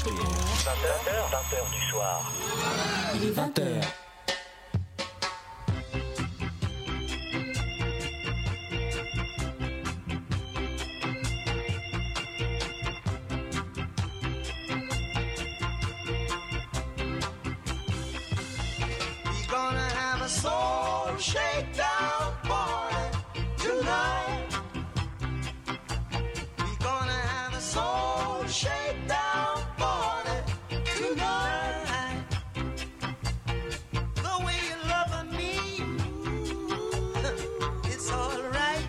20h du soir. Il est 20h. Soul shakedown party tonight. We're gonna have a soul shakedown party tonight. The way you love me, it's alright.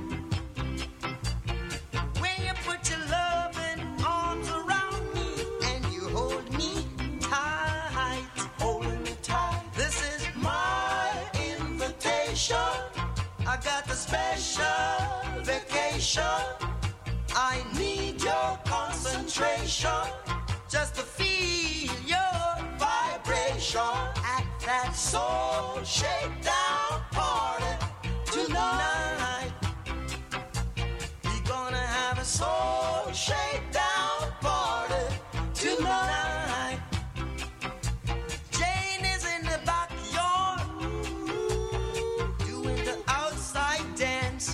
When you put your loving arms around me and you hold me tight, holding me tight. This is my invitation. I got the special vacation. I need your concentration just to feel your vibration at that soul shakedown party tonight. We're gonna have a soul shakedown party tonight. Jane is in the backyard doing the outside dance.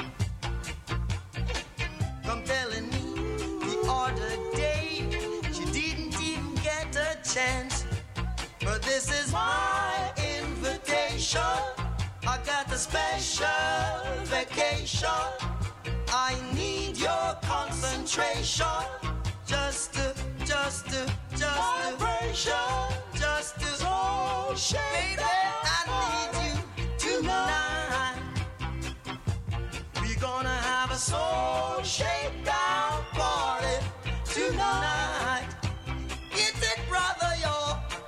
Come telling me the other day she didn't even get a chance. But this is my invitation. I got a special vacation. I need your concentration just to vibration, just to soul shake. Baby, I need you tonight. We're gonna have a soul shakedown party tonight. Get it, brother, yo.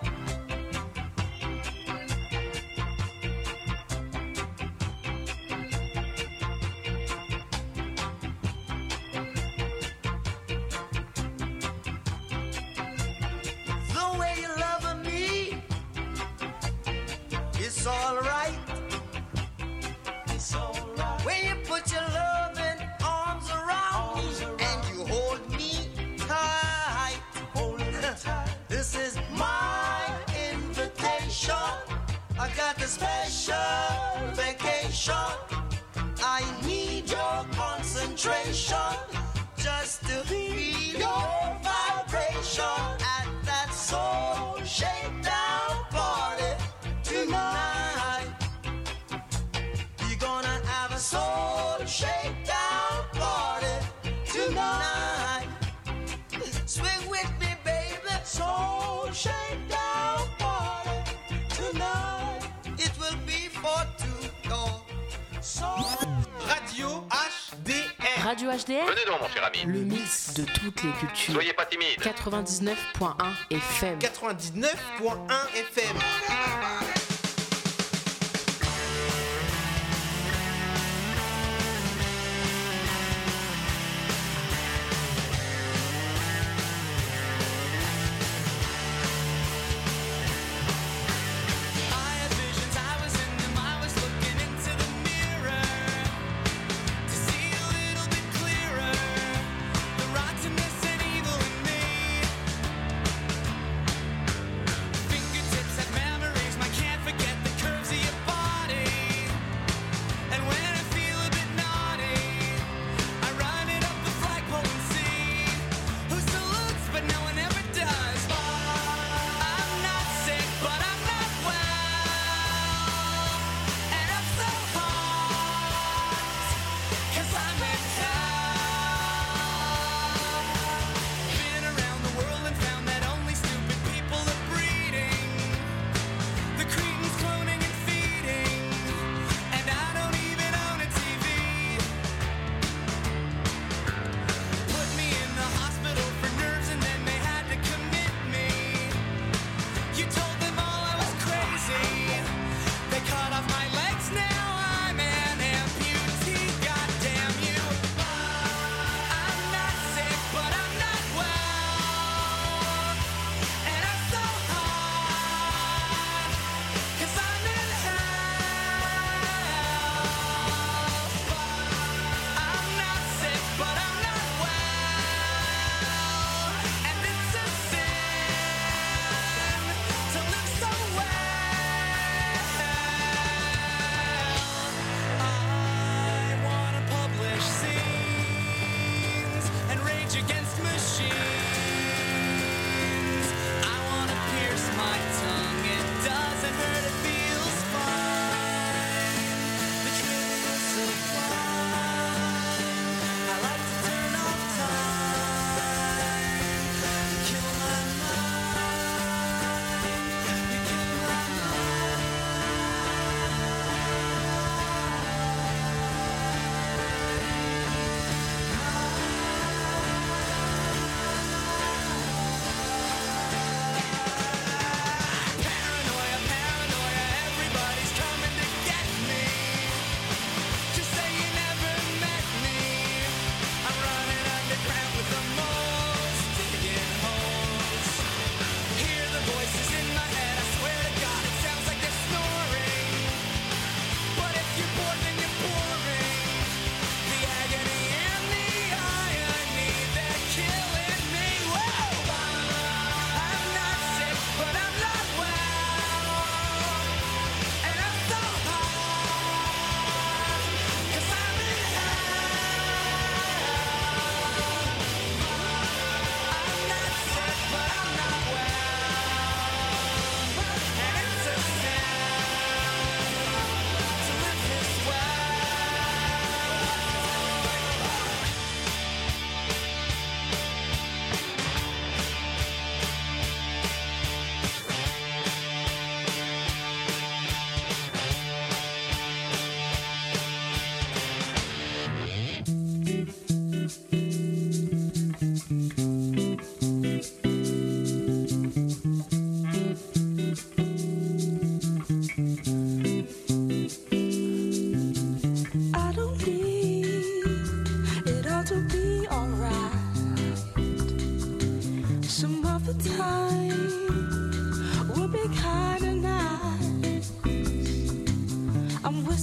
The way you love me, it's alright. It's alright. When you put your loving arms around me and you hold me tight, holding me tight. This is my invitation. I got the special vacation. I need your concentration just to feel your vibration at that soul shakedown party tonight. We're gonna have a soul shakedown party tonight. Swing with me, baby. Soul shakedown party tonight. It will be for two, no. Radio HDR. Radio HDR, Venez donc, mon cher ami. le mix de toutes les cultures. Soyez pas timide. 99.1 FM. 99.1 FM. Fingertips have memories my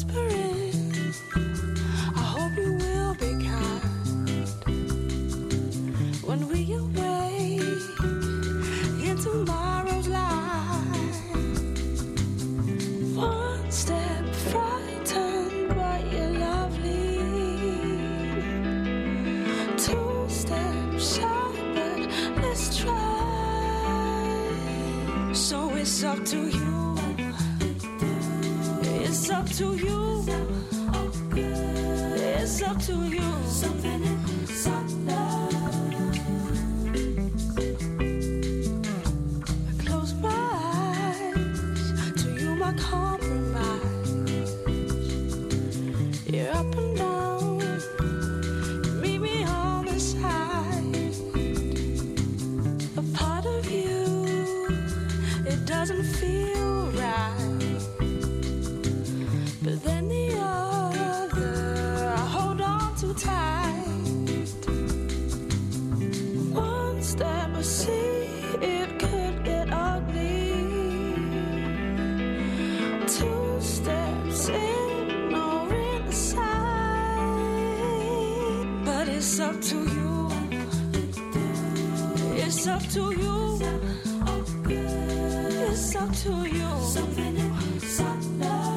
whispering, I hope you will be kind when we awake in tomorrow's light. One step frightened, but you're lovely. Two steps shy, but let's try. So it's up to you. It's up to you. It's up to you. Something inside love. I close my eyes to you, my compromise. You're up and down. Meet me on the side. A part of you, it doesn't feel right. But then the other, I hold on too tight. One step, I see it could get ugly. Two steps in, no in the side. But it's up to you. It's up to you. It's up to you. Something inside love.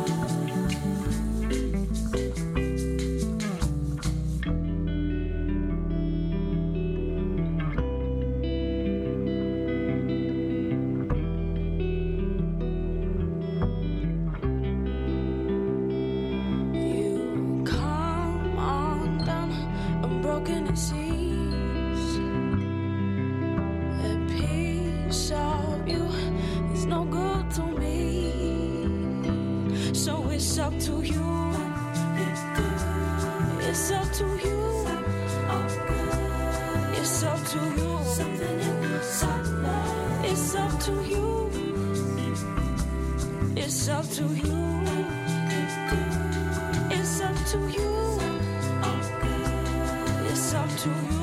It's up to you. It's up to you. It's up to you. It's up to you. It's up to you. It's up to you. It's up to you.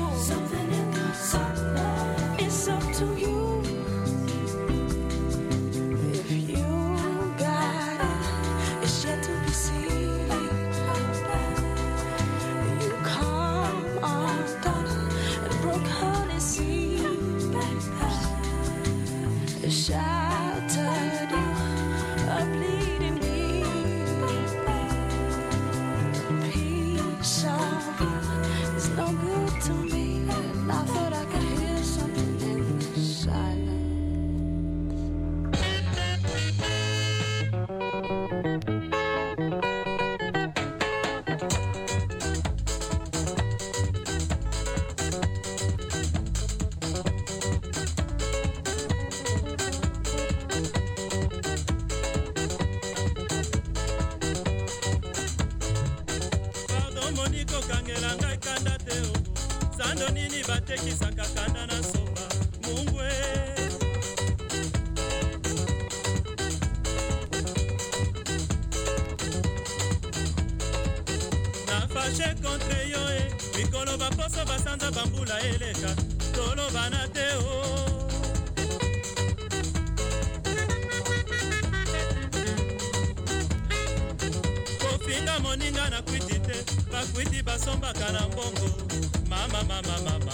It's up to you. If you got it, it's yet to be seen. You come undone and broke honey seams. It shattered you, a bleeding me. Peace of you is no good to me. And I thought I could hear something in the silence. Batekisaka kanda na soba mungwe na fashe contre yo mikolo baposo basanza bambula eleka tolo bana teo kofinga moninga na kwiti te bakwiti basombaka na mbongo mama mama mama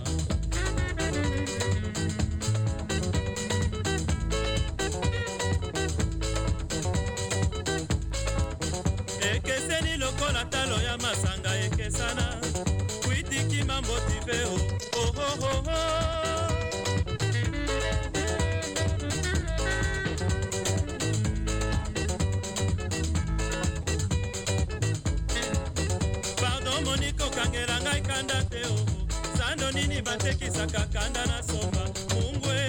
ekeseni lokola talo ya masanga ekesana kwitiki mambotive oh oh oh oh pardon moniko kangela ngai kanda te oh sando nini batekisaka kanda na somba mungwe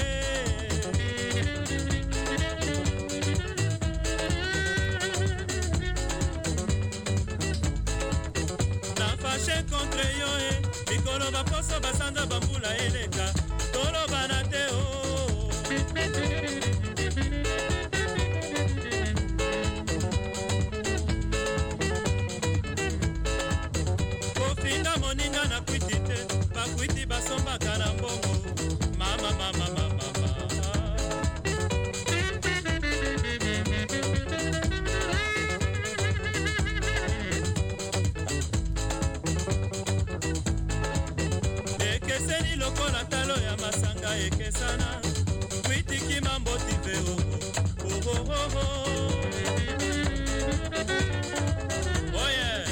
na fashe contre yo mikolo baposo basanza bambula eleka tolo bana te oh kofinga moninga na kwiti te bakwiti basombaka na mbongo mama mama mama ekeseni lokola talo ya masanga ekesana kwitiki mambo tiveo oh yeah.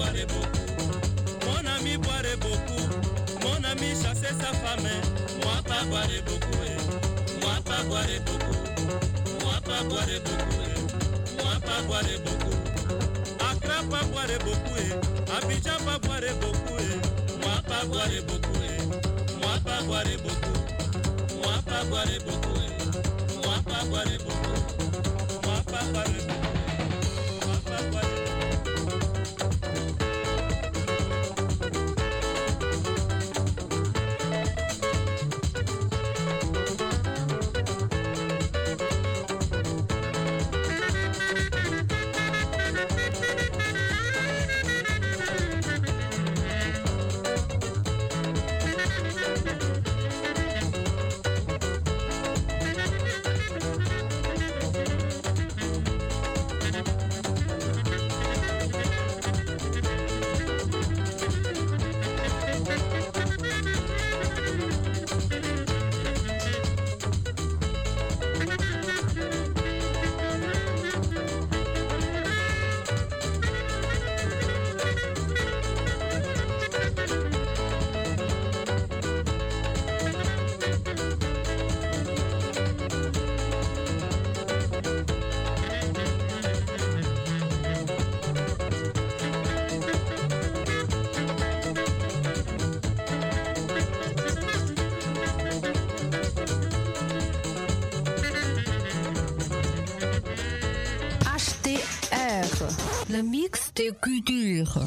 boirait beaucoup. Mon ami boirait beaucoup. Mon ami chassait sa femme. Moi pas boirait beaucoup. Moi pas boirait beaucoup. Moi pas boirait beaucoup. Moi pas boirait beaucoup. Accra pas boirait beaucoup. Abidjan pas boirait beaucoup. Moi pas boirait beaucoup. Moi pas boirait beaucoup. Moi pas boirait beaucoup. Moi pas boirait beaucoup. Moi pas boirait beaucoup. Moi pas boirait beaucoup. Le mix des cultures.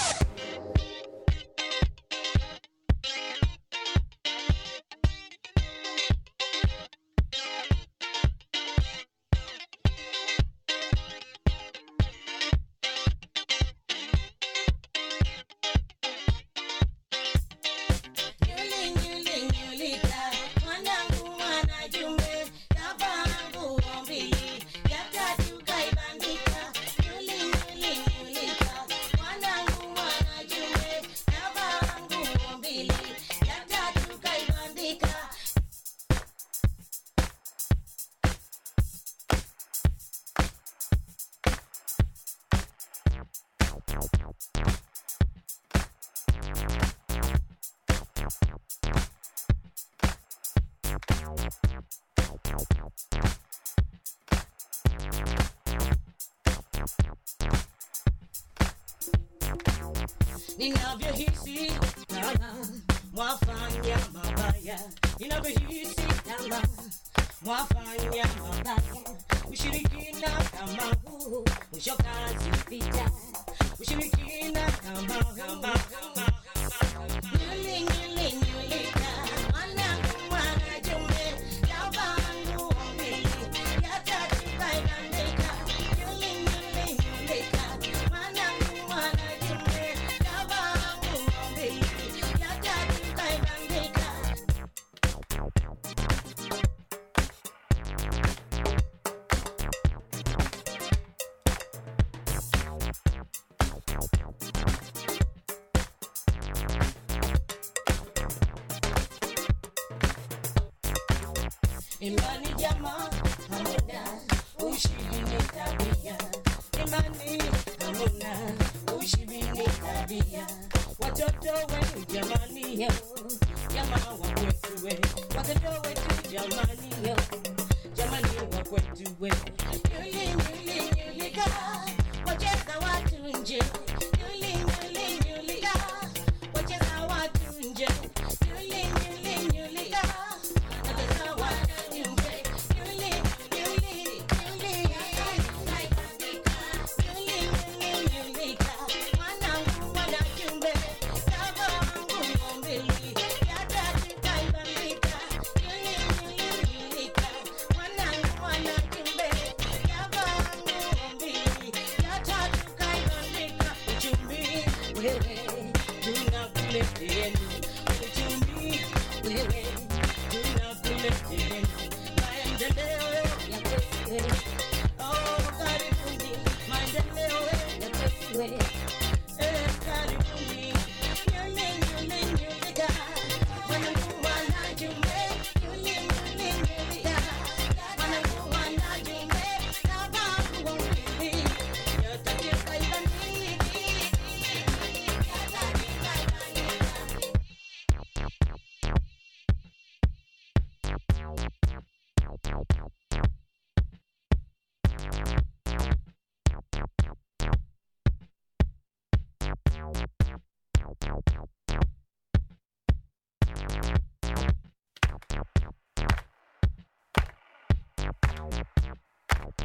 Ninavyohisi kama mwafanya mabaya, ninavyohisi kama mwafanya mabaya, ushirikina kama huu, mwisho kazi vita, ushirikina kama nyulika, mwanangu mwana jumbe, yabangu wambili, yatatu kaibandika, nyulika, mwanangu mwana jumbe, yabangu wambili, yatatu kaibandika. Imani jamaa hamuna, ushibini tabia. Imani hamuna, ushibini tabia. Watoto wetu jamani yo, jamaa wa kwetu we. Watoto wetu jamani yo, jamani wa kwetu we. Nyulika, wacheza watu nje. Nyulika, wacheza watu nje. Nyulika.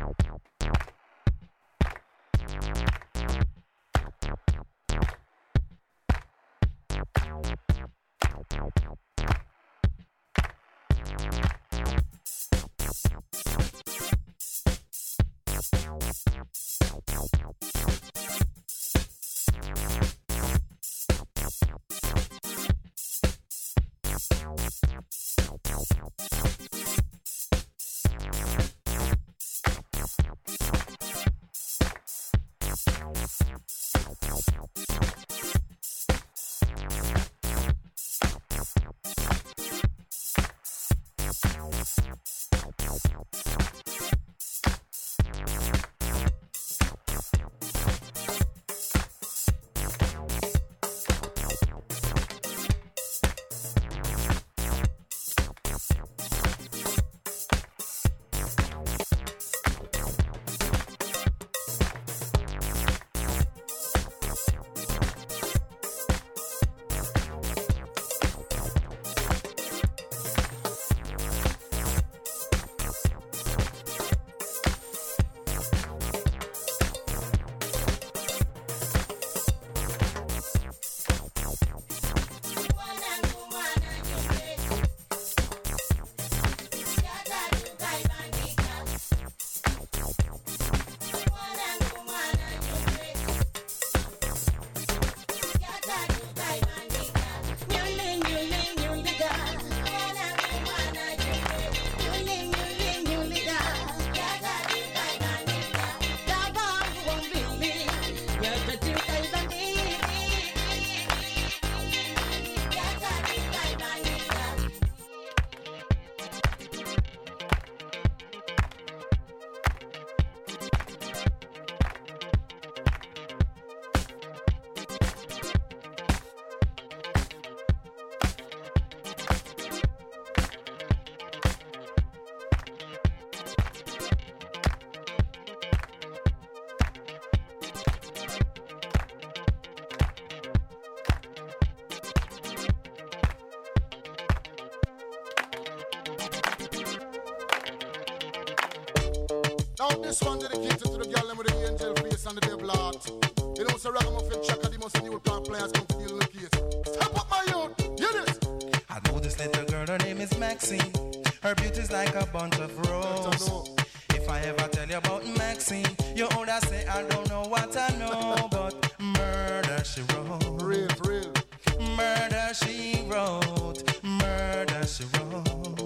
Now this one dedicated to the girl with the angel face and the devil heart. You know, so Ragamuffin Chaka, the most new plant players come to deal with the case. Step up my youth, hear this. I know this little girl, her name is Maxine. Her beauty's like a bunch of roses. If I ever tell you about Maxine, you older say I don't know what I know, but murder she wrote. Real, real. Murder she wrote. Murder she wrote.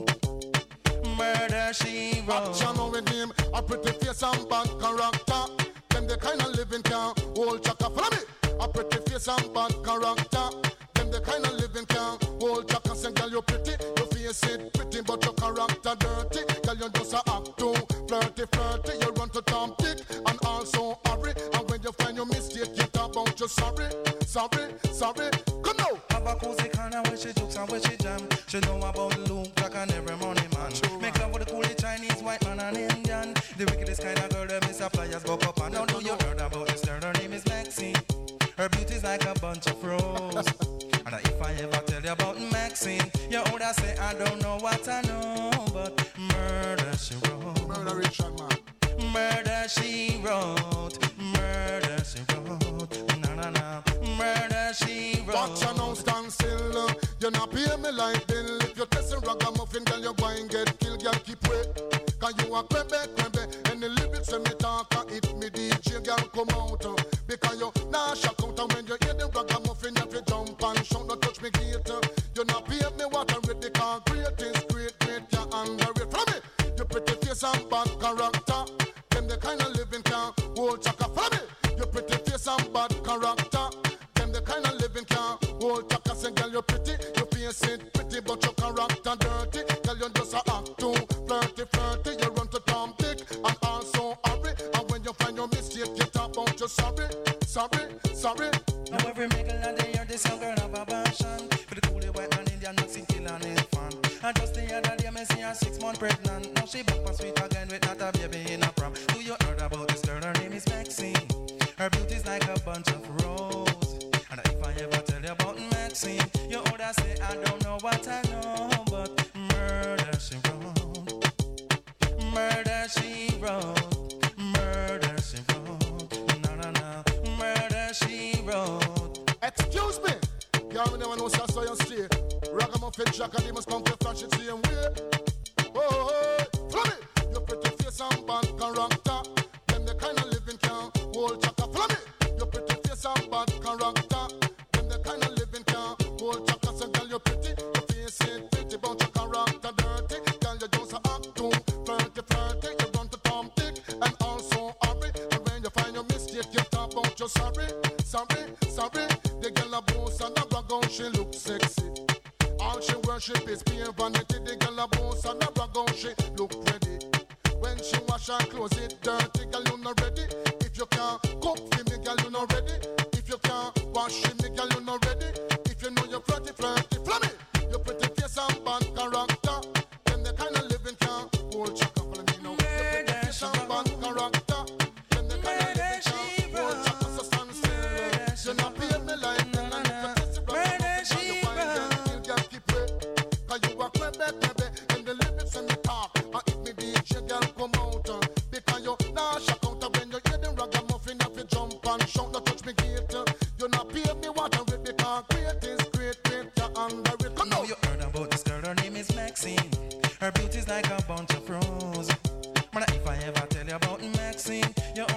Murder she wrote. Action with him, a pretty face and bad character. Them the kind of living can hold Chaka. Follow me. A pretty face and bad character. Them the kind of living can hold Chaka. Say, girl, you pretty, your face it pretty, but your character dirty. Girl, you just a act too flirty, flirty. You run to Tom Dick and also hurry. And when you find your mistake, you talk about you sorry, sorry, sorry. Come now. Have a cozy corner where she jokes and where she jam. She know about Luke Jack and every money man. True, make love with the coolie Chinese, white man and Indian. The wickedest kind of girl that miss a flyers go up and down. Now you heard about this girl, her name is Maxine. Her beauty's like a bunch of roses. And if I ever tell you about Maxine, you older say I don't know what I know, but murder she wrote. Murder Richard, man. Murder she wrote. Murder she wrote. Na na na. Murder she wrote. Watch you now stand still. You not pay me like bill. If you're testing Ragamuffin, girl, you go and get killed. Girl, keep wait. Cause you a crebe, crebe. And the lyrics when me talk, it me DJ, girl, come out. Because you nah shock out. And when you hear the Ragamuffin, you have to jump and shout. Don't touch me gate. You not pay me what I read. Because great is great, great, you underrate. Follow me. You pretty face and bad character. Them the kind of living can hold Chaka. Follow me. You pretty face and bad character. Them the kind of living can hold Chaka. Say, girl, you pretty, you face it pretty, but your character dirty. Girl, you just a act too flirty, flirty. You run to Tom Dick and also hurry. And when you find your mistake, you talk about you sorry, sorry, sorry. Now every middle of the year, this young girl have a passion for the coolie white man Indian Mexican kill and his fan. And just the other day, me see her 6 months pregnant. Now she back and sweet again with not a baby in a prom. Do you heard about this girl? Her name is Maxine. Her beauty's like a bunch of roses. And if I ever tell you about Maxine, you older say I don't know what I know, but murder she wrote. Murder she wrote. fit jack and he must come to flash it same way. Oh, follow me. Your pretty face and bad character. Them the kind of living can hold chaka. Follow me. Your pretty face and bad character. Them the kind of living can hold chaka. So girl, you're pretty. Your face ain't pretty, but your character dirty. Girl, you just act too flirty. You run to Tom Dick and also hurry. And when you find your mistake, you talk about your sorry. The girl a boss and a brag out, she look sexy. All she worship is pure vanity. The girl a boss and a brag out, she look ready. When she wash her clothes, it dirty, girl you not ready. If you can't cook for me, girl you not ready. If you can't wash for me, girl you not ready. If you know you're flirty, flammy. Your pretty face and bad character. Then the kind of living can hold chaka. Follow me now. Your pretty face and bad character. Then the kind of living can hold chaka. So stand still. You not pay me like that. And if you test it right now, you find girl, you can't keep it. Cause you are crabby. And the lyrics and the talk. And if me DJ girl come out. Because you nah shock out. When you hear the ragamuffin, if you jump and shout, don't touch me gate. You not pay me water with because great is great. You're under it. Come now on. you heard about this girl, her name is Maxine. Her beauty's like a bunch of roses. Man, if I ever tell you about Maxine,